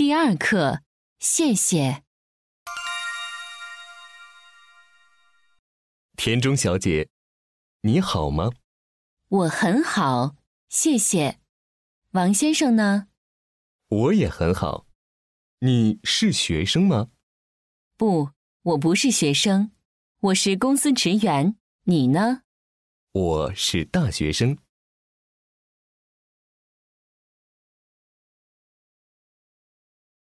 第2课，谢谢。 田中小姐，你好吗？ 我很好，谢谢。王先生呢？ 我也很好。你是学生吗？ 不，我不是学生，我是公司职员。你呢？ 我是大学生。